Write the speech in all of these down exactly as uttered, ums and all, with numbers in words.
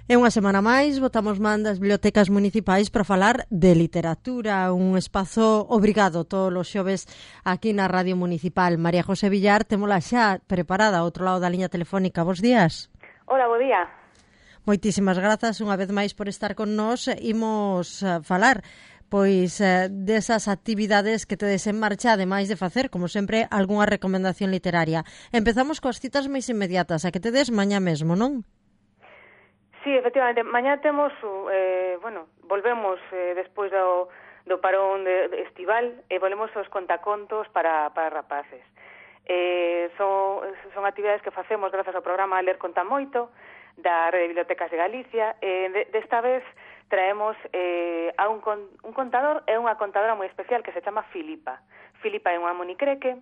E unha semana máis botamos man das bibliotecas municipais para falar de literatura, un espazo obrigado todos os xoves aquí na Radio Municipal. María José Villar, témola xa preparada ao outro lado da liña telefónica. Bos días. Hola, bo día. Moitísimas grazas unha vez máis por estar con nós. Imos falar pois desas actividades que tedes en marcha, ademais de facer, como sempre, algunha recomendación literaria. Empezamos coas citas máis inmediatas, a que tedes mañá mesmo, non? Sí, efectivamente, mañá temos, eh, bueno, volvemos eh, despois do, do parón de, de estival e volvemos aos contacontos para, para rapaces. Eh, son, son actividades que facemos grazas ao programa Ler Conta Moito da Rede de Bibliotecas de Galicia. Eh, de, desta vez traemos eh, a un, con, un contador e unha contadora moi especial que se chama Filipa. Filipa é unha monicreque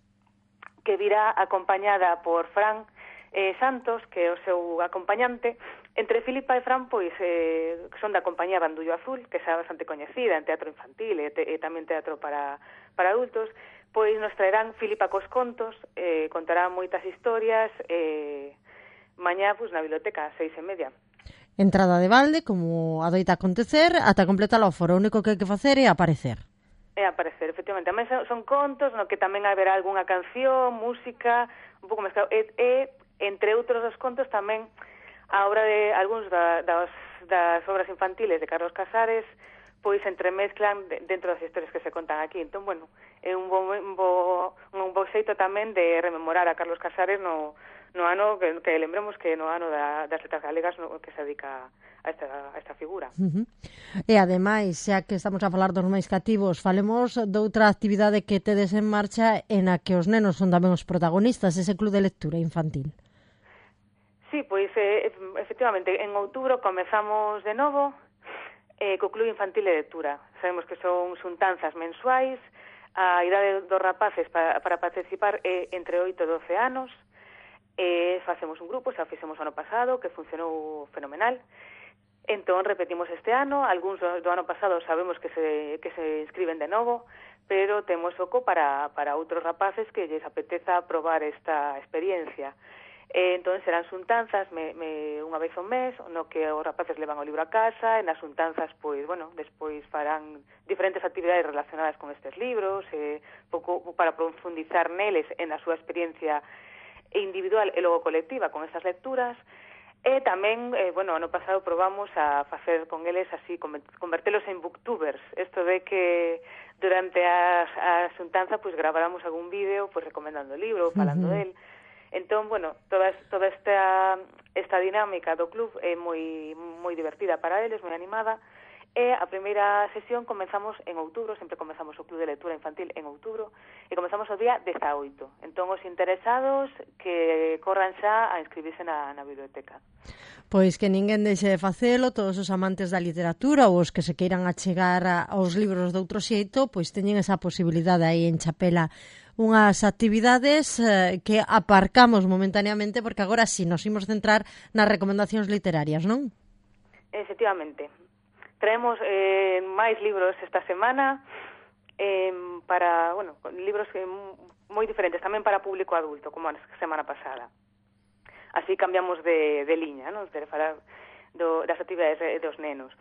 que virá acompañada por Fran eh, Santos, que é o seu acompañante. Entre Filipa e Fran, pois, eh, son da compañía Bandullo Azul, que xa bastante coñecida en teatro infantil e, te, e tamén teatro para, para adultos, pois nos traerán Filipa cos contos, eh, contará moitas historias, eh, mañá, pois, na biblioteca, a seis e media. Entrada de balde, como adoita acontecer, ata completar o foro. O único que hai que facer é aparecer. É aparecer, efectivamente. Tamén son contos no que tamén haberá algunha canción, música, un pouco mezclado. E, e entre outros dos contos tamén a obra de algúns da, das, das obras infantiles de Carlos Casares pois entremezclan de, dentro das historias que se contan aquí. Entón, bueno, é un bo, un bo, un bo xeito tamén de rememorar a Carlos Casares no, no ano, que, que lembremos que no ano da, das letras galegas no, que se dedica a esta, a esta figura. Uh-huh. E ademais, xa que estamos a falar dos máis cativos, falemos doutra actividade que tedes en marcha en a que os nenos son tamén os protagonistas, ese club de lectura infantil. Sí, pois, eh, efectivamente, en outubro comezamos de novo eh, co Club Infantil de Lectura. Sabemos que son xuntanzas mensuais, a idade dos rapaces para, para participar é entre oito e doce anos, e facemos un grupo, xa fixemos o ano pasado, que funcionou fenomenal. Entón, repetimos este ano, algúns do ano pasado sabemos que se, que se inscriben de novo, pero temos oco para, para outros rapaces que lles apeteza probar esta experiencia. E, entón, serán xuntanzas me, me, unha vez ao mes, no que os rapaces levan o libro a casa, e nas xuntanzas, pois, bueno, despois farán diferentes actividades relacionadas con estes libros, e pouco para profundizar neles en a súa experiencia individual e logo colectiva con estas lecturas. E tamén, eh, bueno, ano pasado probamos a facer con eles así, convertelos en booktubers, isto de que durante a, a xuntanza, pois, graváramos algún vídeo, pois, recomendando o libro, falando uh-huh. del. Entón, bueno, toda, toda esta, esta dinámica do club é moi moi divertida para eles, moi animada, e a primeira sesión comenzamos en outubro, sempre comenzamos o club de lectura infantil en outubro, e comenzamos o día dezaoito. Entón, os interesados que corran xa a inscribirse na, na biblioteca. Pois que ninguén deixe de facelo, todos os amantes da literatura ou os que se queiran achegar aos libros de outro xeito, pois teñen esa posibilidade aí en Chapela. Unhas actividades eh, que aparcamos momentaneamente porque agora sí nos imos centrar nas recomendacións literarias, non? Efectivamente. Traemos eh, máis libros esta semana eh, para, bueno, libros eh, moi diferentes, tamén para público adulto, como a semana pasada. Así cambiamos de, de liña, non? De falar do, das actividades de, dos nenos.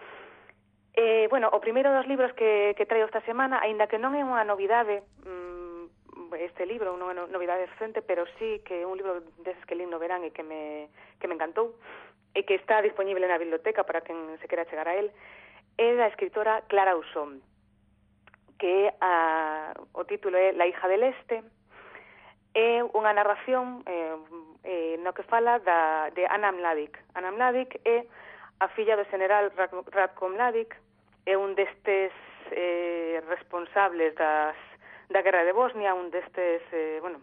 Eh, bueno, o primeiro dos libros que, que traio esta semana, aínda que non é unha novidade, mmm, este libro, non é unha novidade recente, pero sí que é un libro deses que lín no verán e que me, que me encantou, e que está disponible na biblioteca para quen se quera chegar a él, é da escritora Clara Usón, que a, o título é La hija del este, é unha narración eh, eh, no que fala da, de Ana Mladic. Ana Mladic é a filla do general Ratko Mladic, é un destes eh, responsables das, da guerra de Bosnia, un destes, eh, bueno,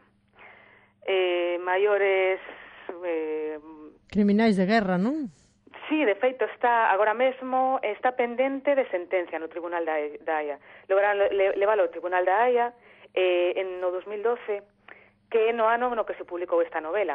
eh, maiores... Eh, criminais de guerra, non? Sí, de feito, está agora mesmo está pendente de sentencia no Tribunal da, da Haia. Lograron le, leválo ao Tribunal da Haia eh, en no dos mil doce, que é no ano no que se publicou esta novela.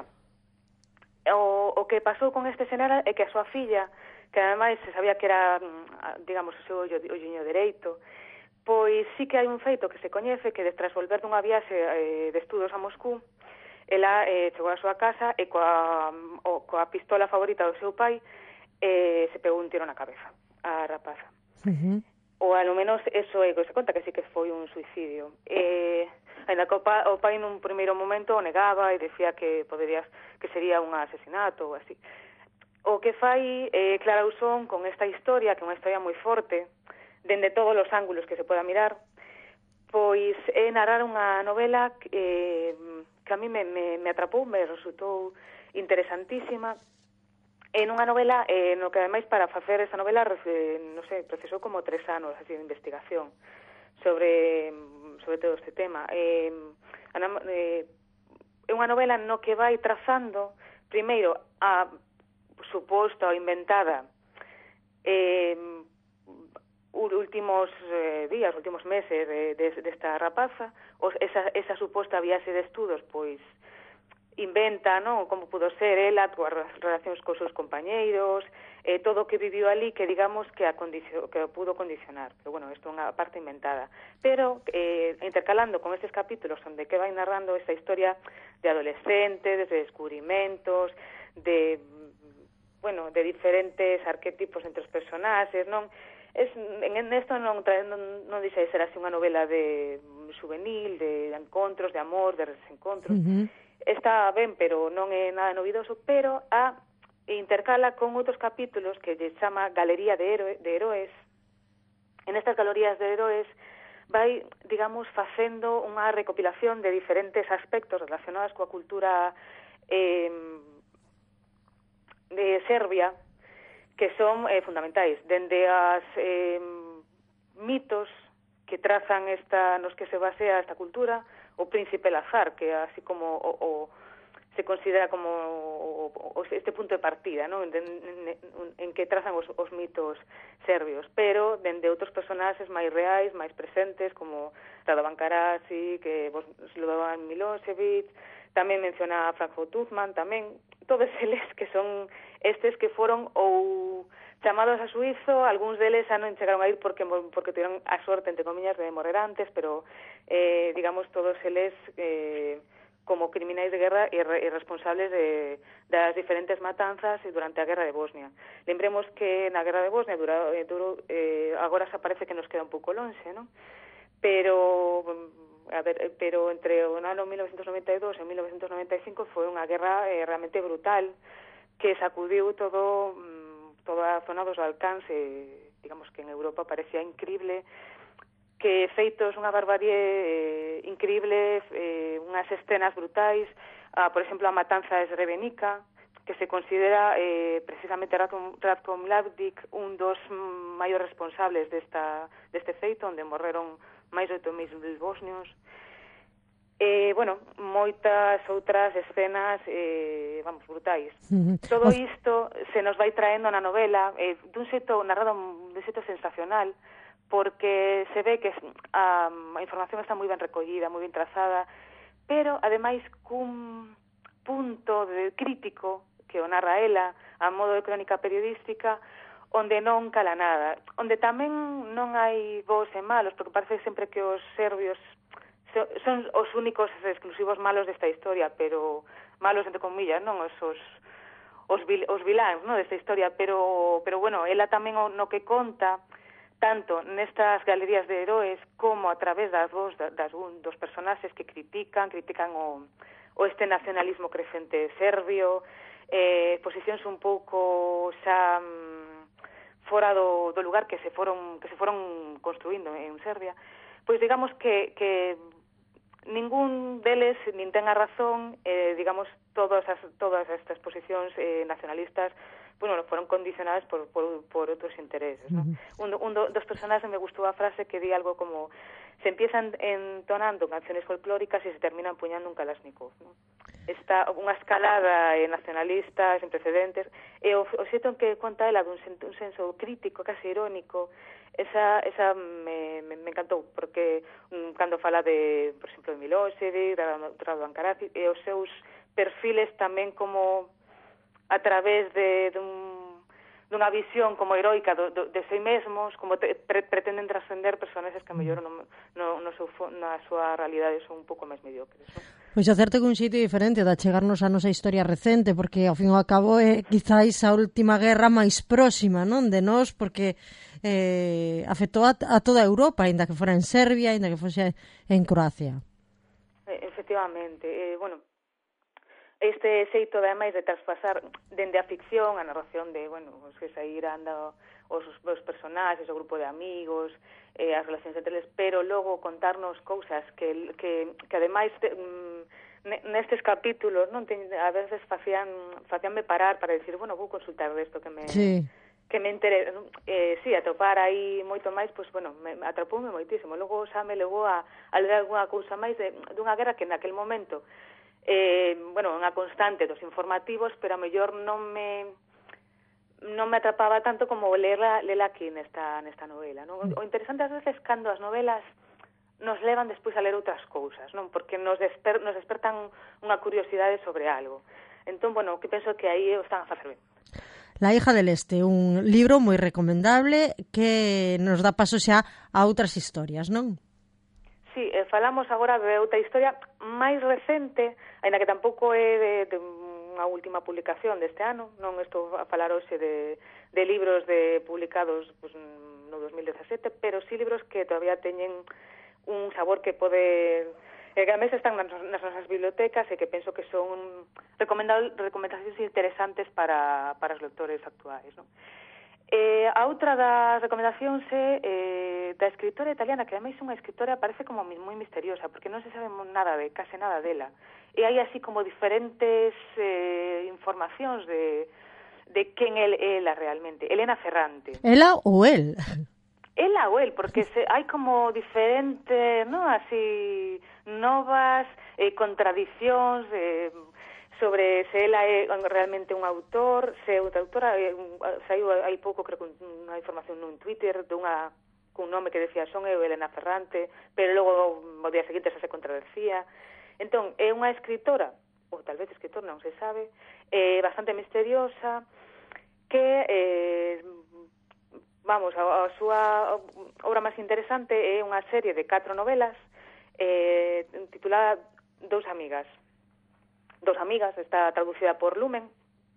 O, o que pasou con este xeneral é que a súa filla, que ademais se sabía que era, digamos, o seu olliño dereito, pois sí que hai un feito que se coñece que tras volver dunha viaxe eh, de estudos a Moscú, ela eh, chegou á súa casa e coa, o, coa pistola favorita do seu pai e se pegou un tiro na cabeza a rapaza. Uh-huh. Ou ao menos eso é que se conta, que sí que foi un suicidio. E ainda que o, pa, o pai nun primeiro momento o negaba e decía que poderías que sería un asesinato ou así. O que fai eh, Clara Usón con esta historia, que é unha historia moi forte, dende todos os ángulos que se poda mirar, pois é narrar unha novela que, eh, que a mí me, me, me atrapou, me resultou interesantísima. En unha novela, eh, no que ademais para facer esa novela, eh, non sei, procesou como tres anos así de investigación sobre, sobre todo este tema. Eh, eh, é unha novela no que vai trazando, primeiro, a suposta ou inventada eh, últimos eh, días, últimos meses de, de, desta rapaza, os, esa, esa suposta viaxe de estudos, pois inventa, non, como pudo ser ela, as relacións cos seus compañeiros, eh, todo o que viviu ali, que digamos que a condicio, que pudo condicionar. Pero bueno, isto é unha parte inventada. Pero eh, intercalando con estes capítulos onde que vai narrando esta historia de adolescentes, de descubrimentos, de bueno, de diferentes arquetipos entre os personaxes, non? Es, en esto non, non, non dixe ser así unha novela de juvenil, de, de encontros, de amor, de desencontros. Uh-huh. Está ben, pero non é nada novidoso, pero a intercala con outros capítulos que lle chama Galería de, Heroe, de Heroes. En estas galerías de heroes vai, digamos, facendo unha recopilación de diferentes aspectos relacionados coa cultura eh, de Serbia, que son eh, fundamentais, dende as eh, mitos que trazan esta, nos que se basea esta cultura, o príncipe Lazar, que así como o, o, se considera como o, o, este punto de partida, ¿no? en, en, en que trazan os, os mitos serbios, pero dende outros personaxes máis reais, máis presentes, como Radovan Karadžić, que Slobodan Milošević, tamén menciona a Franjo Tuđman, tamén todos eles que son estes que foron ou chamados a suizo, algúns deles xa non chegaron a ir porque porque tiveron a sorte, entre comillas, de morrer antes, pero eh, digamos todos eles eh, como criminais de guerra e, re, e responsables de, das diferentes matanzas durante a guerra de Bosnia. Lembremos que na guerra de Bosnia dura, eh, duro, eh, agora xa parece que nos queda un pouco lonxe, non? Pero a ver, pero entre o ano mil novecientos noventa e dous e mil novecientos noventa e cinco foi unha guerra eh, realmente brutal que sacudiu todo toda a zona dos Balcáns, e digamos que en Europa parecía increíble que feitos unha barbarie eh, increíble, eh, unhas escenas brutais, ah, por exemplo, a matanza de Srebrenica, que se considera eh, precisamente Ratko Mladic un dos maiores responsables desta, deste feito, onde morreron máis de oito mil bosnios. Eh, bueno, moitas outras escenas eh, vamos, brutais. Uh-huh. Todo isto se nos vai traendo na novela eh, dun xeito narrado dun xeito sensacional, porque se ve que a, a información está moi ben recollida, moi ben trazada, pero ademais cun punto de crítico que o narra ela a modo de crónica periodística, onde non cala nada, onde tamén non hai bons e malos, porque parece sempre que os serbios son os únicos exclusivos malos desta historia, pero malos entre comillas, non os os, os, vil, os viláns, non, desta historia, pero pero bueno, ela tamén no que conta tanto nestas galerías de heroes como a través das voz das, das dos personaxes que critican, critican o, o este nacionalismo crecente serbio, eh, posicións un pouco xa fora do, do lugar que se foron que se foron construindo en Serbia, pois digamos que, que ningún deles nin ten a razón, eh, digamos, todas as, todas estas posicións eh, nacionalistas, bueno, foron condicionadas por, por, por outros intereses, ¿no? Uh-huh. Un, un do, dos personajes me gustou a frase que di algo como: se empiezan entonando canciones folclóricas y se terminan empuñando un Kalashnikov, ¿no? Está unha escalada eh, nacionalista sen precedentes, e o, o xeito en que conta ela dun sen, un senso crítico, casi irónico, esa, esa me, me, me encantou, porque um, cando fala de, por exemplo, de Milošević, de Radovan Karadžić, e os seus perfiles tamén como a través de, de un dunha visión como heroica do, do, de si mesmos, como te, pre, pretenden trascender personaxes que a mellor no, no, no seu, na súa realidade son un pouco máis mediocres, non? Pois acerto que un xeito diferente de achegarnos a nosa historia recente, porque ao fin e ao cabo é quizáis a última guerra máis próxima, non, de nós, porque eh, afectou a, a toda Europa, aínda que fora en Serbia, aínda que fose en Croacia. Efectivamente, eh, bueno, este xeito ademais de traspasar dende a ficción a narración de, bueno, os que saíran da, os, os personaxes, o grupo de amigos, eh, as relacións entre eles, pero logo contarnos cousas que, que, que ademais te, mm, nestes capítulos non ten, a veces facían facíanme parar para decir, bueno, vou consultar desto que me sí. que me interesa, eh, sí, atopar aí moito máis, pois, bueno, me, atropoume moitísimo. Logo xa me levou a, a ler algunha cousa máis de, dunha guerra que naquel momento eh, bueno, unha constante dos informativos, pero a mellor non me non me atrapaba tanto como lerla, lela aquí nesta, nesta novela, non? O interesante ás veces cando as novelas nos levan despois a ler outras cousas, non? Porque nos, desper, nos despertan unha curiosidade sobre algo. Entón, bueno, que penso que aí están a facer ben. La hija del este, un libro moi recomendable que nos dá paso xa a outras historias, non? Sí, eh, falamos agora de outra historia máis recente, aínda que tampouco é de, de unha última publicación deste ano, non estou a falar hoxe de, de libros de publicados pues, no dos mil dezasete, pero sí libros que todavía teñen un sabor que pode... Eh, que a mesa están nas, nas nosas bibliotecas e que penso que son recomendacións interesantes para, para os lectores actuais, non? Eh, a outra das recomendacións é eh, da escritora italiana, que ademais é unha escritora parece como moi misteriosa, porque non se sabe nada de, case nada dela. E hai así como diferentes eh, informacións de, de quen é ela realmente. Elena Ferrante. Ela ou el? Ela ou el, porque se, hai como diferentes, non, así, novas eh, contradicións, eh, sobre se ela é realmente un autor, se é outra autora, eh, saiu hai pouco, creo que unha información nun Twitter dunha cun nome que decía son eu Elena Ferrante, pero logo o día seguinte xa se contradecía. Entón, é unha escritora, ou tal vez escritor, non se sabe, eh, bastante misteriosa, que, eh, vamos, a, a súa obra máis interesante é unha serie de catro novelas eh, titulada Dous amigas. Dos amigas, está traducida por Lumen.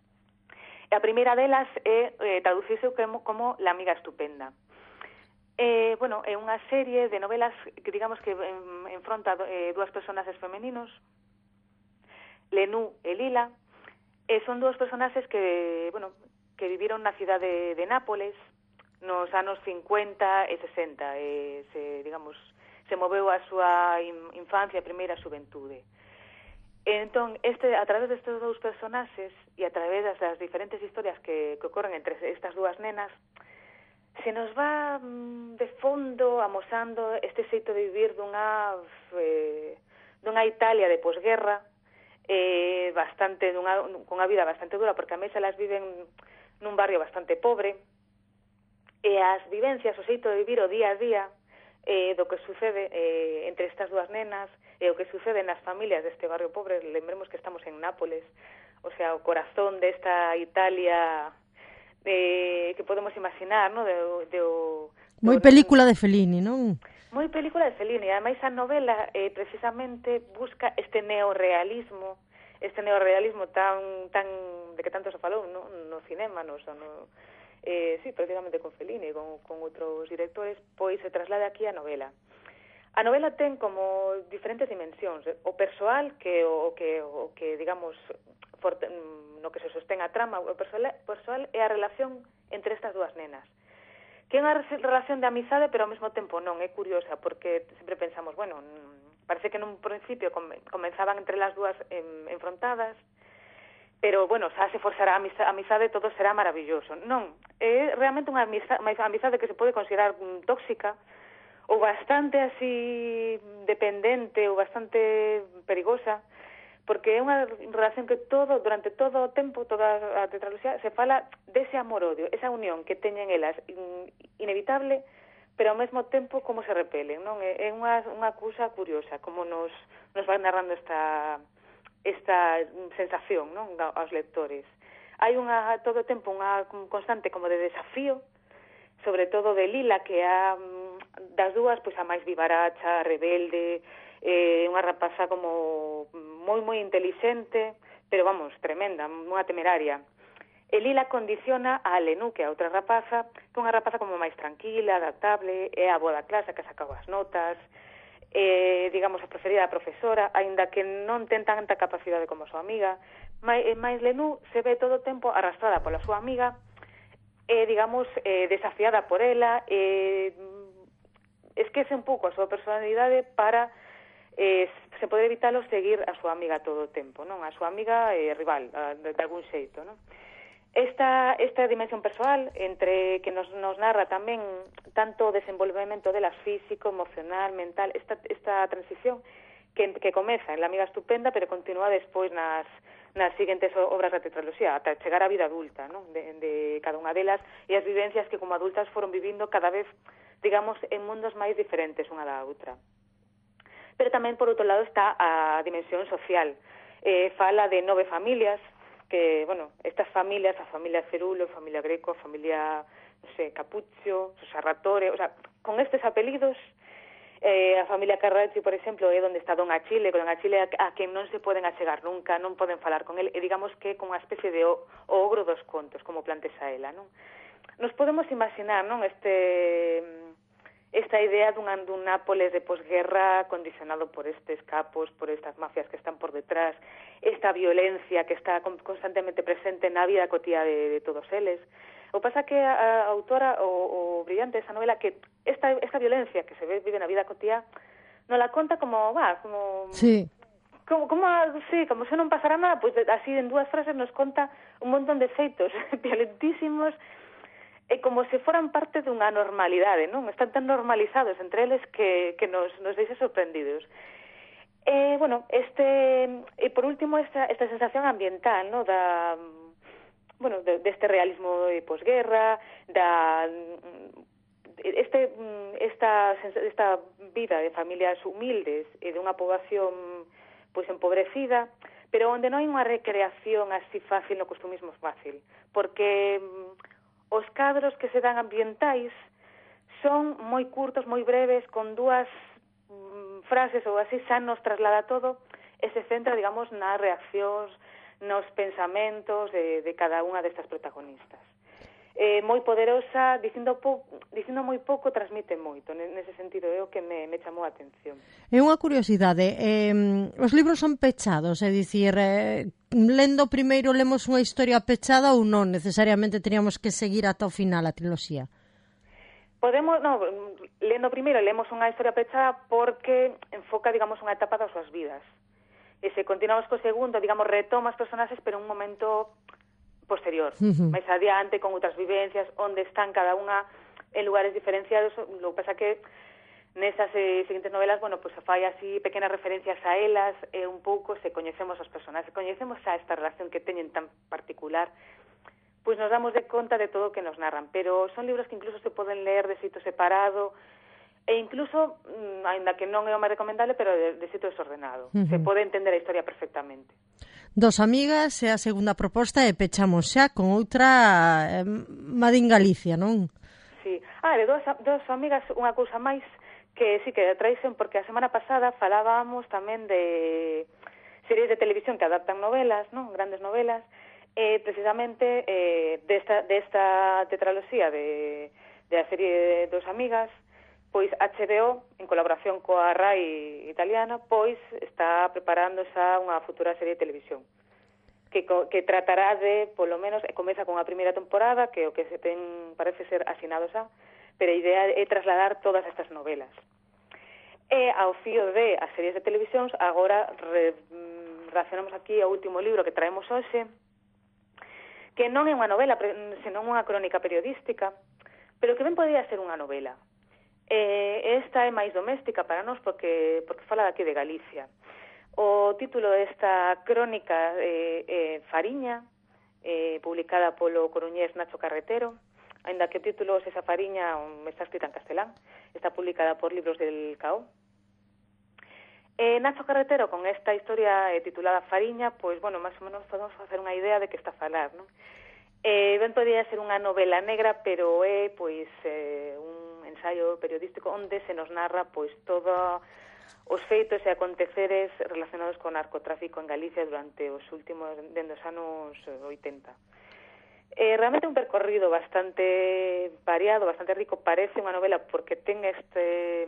E a primeira delas é eh, traducirse como, como La amiga estupenda. Eh, bueno, é unha serie de novelas que digamos que en, enfronta eh, dúas personaxes femeninos, Lenú e Lila, e son dúas personaxes que, bueno, que viviron na cidade de Nápoles nos anos cincuenta e sesenta, e se, digamos, se moveu a súa infancia e primeira xuventude. Entón, este, a través destes dous personaxes e a través das diferentes historias que, que ocorren entre estas dúas nenas, se nos va mm, de fondo amosando este xeito de vivir dunha eh, dunha Italia de posguerra, eh, bastante dunha, cunha vida bastante dura, porque a mesa elas viven nun barrio bastante pobre, e as vivencias, o xeito de vivir o día a día eh, do que sucede eh, entre estas dúas nenas, e o que sucede nas familias deste barrio pobre. Lembremos que estamos en Nápoles, o sea, o corazón desta Italia eh, que podemos imaginar, ¿no? De, de, o, moi película de Fellini, non? Moi película de Fellini, ademais a novela eh, precisamente busca este neorrealismo, este neorrealismo tan tan de que tanto se falou no, no cinema, no, no eh, sí, prácticamente con Fellini, con, con outros directores, pois se traslada aquí a novela. A novela ten como diferentes dimensións, o persoal que o que o que digamos forte, no que se sostén a trama, o persoal, persoal é a relación entre estas dúas nenas. Que é unha relación de amizade, pero ao mesmo tempo non, é curiosa, porque sempre pensamos, bueno, parece que nun principio comenzaban entre las dúas enfrontadas, pero, bueno, xa se forzará a amizade, todo será maravilloso. Non, é realmente unha amizade que se pode considerar tóxica, ou bastante así dependente, ou bastante perigosa, porque é unha relación que todo, durante todo o tempo, toda a tetraloxía, se fala dese amor-odio, esa unión que teñen elas, inevitable, pero ao mesmo tempo como se repelen, non? É unha, unha cousa curiosa, como nos, nos vai narrando esta, esta sensación, non? Aos lectores. hai unha todo o tempo unha constante como de desafío, sobre todo de Lila, que a das dúas, pois a máis vivaracha, rebelde, eh, unha rapaza como moi moi inteligente, pero vamos, tremenda, unha temeraria. E Lila condiciona a Lenú, que é outra rapaza, que é unha rapaza como máis tranquila, adaptable, é a boa da clase, que saca as notas, é, digamos, a preferida da profesora, aínda que non ten tanta capacidade como a súa amiga. Mais Lenú se ve todo o tempo arrastrada pola súa amiga, e, digamos, eh, desafiada por ela, e esquece un pouco a súa personalidade para eh, se poder evitalo seguir a súa amiga todo o tempo, non? A súa amiga eh, rival, de, de algún xeito, non? Esta, esta dimensión persoal, entre que nos, nos narra tamén tanto o desenvolvemento delas físico, emocional, mental, esta, esta transición que, que comeza en La amiga estupenda, pero continúa despois nas, nas seguintes obras da tetraloxía, ata chegar á vida adulta, non? De, de cada unha delas, e as vivencias que como adultas foron vivindo cada vez, digamos, en mundos máis diferentes unha da outra. Pero tamén, por outro lado, está a dimensión social. Eh, fala de nove familias, que, bueno, estas familias, a familia Cerulo, a familia Greco, a familia, non sei, Capuccio, Sarratore, o sea, con estes apelidos, eh, a familia Carracci, por exemplo, é onde está Don Achille, con Don Achille a, a quen non se poden achegar nunca, non poden falar con ele, e digamos que con unha especie de o, o ogro dos contos, como plantexa ela, non? Nos podemos imaginar, non, este... esta idea dun, dun Nápoles de posguerra condicionado por estes capos, por estas mafias que están por detrás, esta violencia que está constantemente presente na vida cotía de, de todos eles. O pasa que a, a autora, o, o brillante desa novela, que esta, esta violencia que se ve, vive na vida cotía, non la conta como, va, como... Sí. Como, como, sí, como se non pasara nada, pois pues, así en dúas frases nos conta un montón de feitos violentísimos, e como se foran parte dunha normalidade, non? Están tan normalizados entre eles que, que nos, nos deixa sorprendidos. E, bueno, este, e por último, esta, esta sensación ambiental, non? Da, bueno, de, deste realismo de posguerra, da, este, esta, esta vida de familias humildes e de unha poboación, pois, empobrecida, pero onde non hai unha recreación así fácil no costumismo fácil, porque os cadros que se dan ambientais son moi curtos, moi breves, con dúas mm, frases ou así, xa nos traslada todo e se centra, digamos, nas reaccións, nos pensamentos de, de cada unha destas protagonistas. Eh, moi poderosa, dicindo, po, dicindo moi pouco, transmite moito. Nese sentido, é o que me, me chamou a atención. É unha curiosidade. Eh, os libros son pechados, é dicir, eh, lendo primeiro lemos unha historia pechada ou non necesariamente teríamos que seguir ata o final a triloxía? Podemos, no, lendo primeiro lemos unha historia pechada porque enfoca, digamos, unha etapa das súas vidas. E se continuamos co segundo, digamos, retoma os personaxes, pero en un momento posterior, uh-huh. máis adiante, con outras vivencias, onde están cada unha en lugares diferenciados. Lo que pasa que nesas eh, seguintes novelas, bueno, pues fai así pequenas referencias a elas, e un pouco se coñecemos os personaxes, coñecemos a esta relación que teñen tan particular, pois nos damos de conta de todo o que nos narran, pero son libros que incluso se poden ler de xeito separado, e incluso, aínda que non é o máis recomendable, pero de, de xeito desordenado. Uh-huh. Se pode entender a historia perfectamente. Dos amigas é a segunda proposta e pechamos xa con outra eh, Madín Galicia, non? Sí. Ah, de dos, dos amigas, unha cousa máis que sí que traisen, porque a semana pasada falábamos tamén de series de televisión que adaptan novelas, non? Grandes novelas, e precisamente eh, desta, desta tetraloxía de, de a serie de Dos amigas, pois H B O, en colaboración coa RAI italiana, pois está preparando xa unha futura serie de televisión que, que tratará de, polo menos, comeza con a primeira temporada, que o que se ten parece ser asinado xa, pero a idea é trasladar todas estas novelas. E ao fío de as series de televisións, agora re, relacionamos aquí o último libro que traemos hoxe, que non é unha novela, senón unha crónica periodística, pero que ben podría ser unha novela. Eh, esta é máis doméstica para nós porque, porque fala daqui de Galicia. O título desta crónica é eh, eh, Fariña, eh, publicada polo coruñés Nacho Carretero, aínda que o título Esa Fariña está escrita en castelán, está publicada por Libros del Cao. Eh, Nacho Carretero, con esta historia eh, titulada Fariña, pois, bueno, máis ou menos podemos facer unha idea de que está a falar, non? Eh, ben podría ser unha novela negra, pero é, pois, eh, un ensaio periodístico onde se nos narra, pois, todo os feitos e aconteceres relacionados con narcotráfico en Galicia durante os últimos, dende os anos oitenta. Eh, realmente un percorrido bastante variado, bastante rico, parece unha novela porque ten este...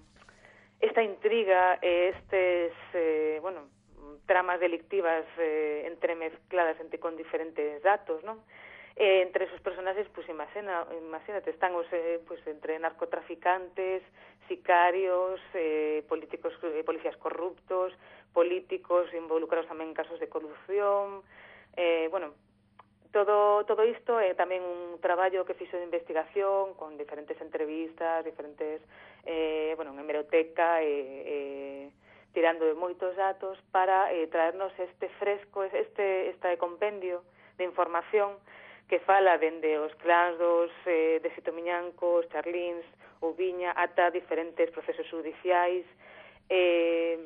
esta intriga e estes, eh, bueno, tramas delictivas eh, entremezcladas entre con diferentes datos, non? Eh, entre esos personaxes, pois, pues, imagina, imagínate, están os, eh, pues, entre narcotraficantes, sicarios, eh, políticos, eh, policías corruptos, políticos involucrados tamén en casos de corrupción, eh, bueno, todo todo isto é tamén un traballo que fixo de investigación con diferentes entrevistas, diferentes, eh, bueno, en hemeroteca, e, eh, tirando de moitos datos para eh, traernos este fresco, este este compendio de información que fala dende os clans dos eh, de Sito Miñanco, os Charlíns, ou Viña, ata diferentes procesos judiciais, eh,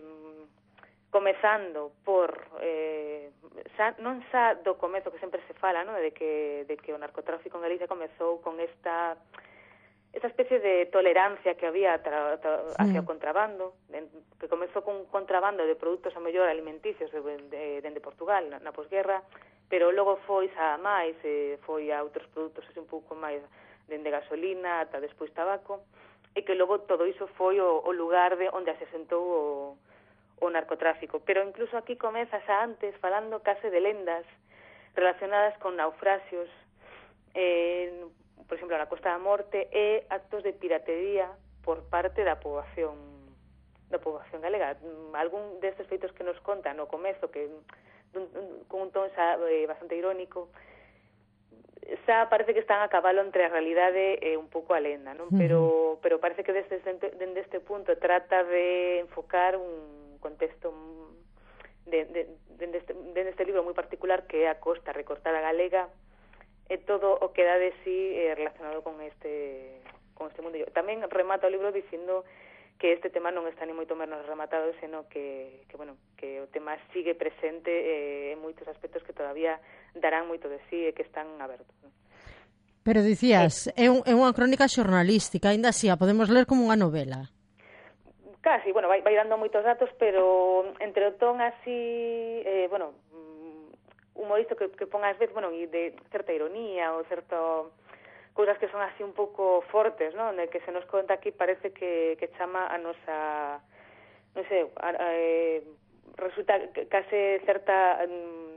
comezando por eh, xa, non xa do comezo que sempre se fala, non, de que de que o narcotráfico en Galicia comezou con esta esta especie de tolerancia que había tra, tra, hacia sí. o contrabando, de, que comezou con un contrabando de produtos a mellor alimenticios de, de, de, de Portugal na, na posguerra, pero logo foi xa máis, eh, foi a outros produtos así un pouco máis dende gasolina ata despois tabaco, e que logo todo iso foi o, o lugar de onde se sentou o o narcotráfico, pero incluso aquí comeza xa antes falando case de lendas relacionadas con naufraxios, eh, por exemplo, na Costa da Morte, e actos de piratería por parte da poboación da poboación galega. Algún destes feitos que nos contan no comezo, que dun, dun, con un ton xa eh, bastante irónico, xa parece que están a cabalo entre a realidade e un pouco a lenda, non? Pero, pero parece que desde, desde este punto trata de enfocar un contexto de, de, de, este, de este libro moi particular que é a costa recortada galega e todo o que dá de sí eh, relacionado con este con este mundo. Tamén remata o libro dicindo que este tema non está ni moito menos rematado, sino que, que, bueno, que o tema sigue presente eh, en moitos aspectos que todavía darán moito de sí e que están abertos, ¿no? Pero dicías, eh, é, un, é unha crónica xornalística, ainda así a podemos ler como unha novela. Casi, bueno, vai, vai dando moitos datos, pero entre o ton así, eh, bueno, humorístico que, que pon ás veces, bueno, e de certa ironía ou certo cousas que son así un pouco fortes, non? De que se nos conta aquí parece que, que chama a nosa, non sei, a, a, eh, resulta case certa... Um,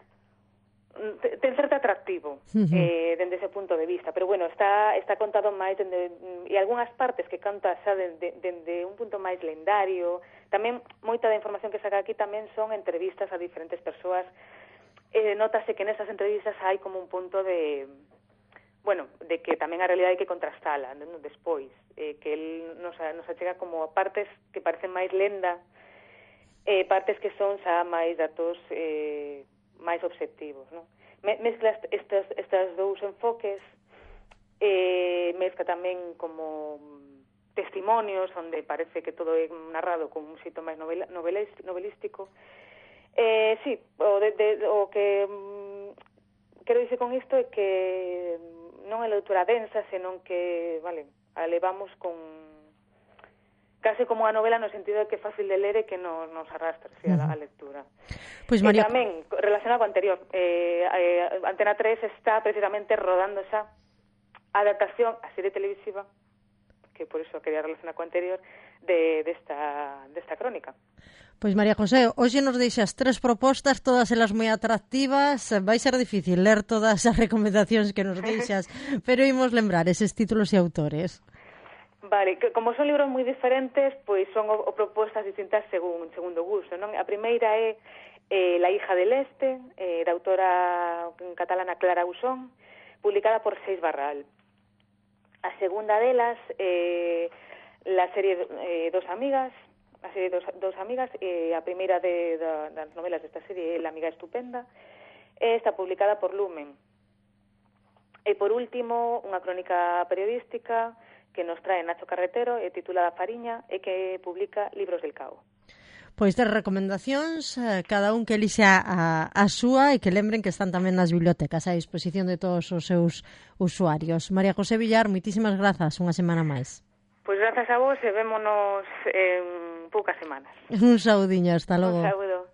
ten certo atractivo uh-huh. eh, dende ese punto de vista, pero bueno, está está contado máis dende, e algunhas partes que canta xa dende, dende un punto máis lendario. Tamén moita da información que saca aquí tamén son entrevistas a diferentes persoas. Eh, notase que nesas entrevistas hai como un punto de, bueno, de que tamén a realidade hai que contrastala, non? Despois, eh, que el nos, nos achega como partes que parecen máis lenda, eh, partes que son xa máis datos eh, máis obxectivos, non? Mezcla estes, estes dous enfoques, eh, mezcla tamén como testimonios onde parece que todo é narrado con un xito máis novela, novelístico. Eh, sí, o, de, de, o que mm, quero dicir con isto é que non é lectura densa, senón que, vale, a levamos con case como a novela no sentido de que é fácil de ler e que nos, nos arrastra sí, a, la, a lectura. Pues, María... E tamén, relacionado co anterior, eh, eh, Antena tres está precisamente rodando xa a adaptación a serie televisiva, que por iso quería relacionar co anterior, de desta de desta crónica. Pois María José, hoxe nos deixas tres propostas, todas elas moi atractivas. Vai ser difícil ler todas as recomendacións que nos deixas, pero imos lembrar eses títulos e autores. Vale, que como son libros moi diferentes, pois son o, o propostas distintas según segundo gusto, non? A primeira é eh, La hija del este, eh, da autora catalana Clara Usón, publicada por Seis Barral. A segunda delas, eh, la serie eh, Dos amigas, a serie Dos, dos amigas, eh, a primeira de, de, das novelas desta serie é La amiga estupenda, e está publicada por Lumen. E por último, unha crónica periodística que nos trae Nacho Carretero, e titulada Fariña, e que publica Libros del Cao. Pois ter recomendacións, eh, cada un que elixa a, a súa e que lembren que están tamén nas bibliotecas a disposición de todos os seus usuarios. María José Villar, moitísimas grazas unha semana máis. Pois grazas a vos e vémonos en poucas semanas. Un saudiño, hasta logo. Un saúdo.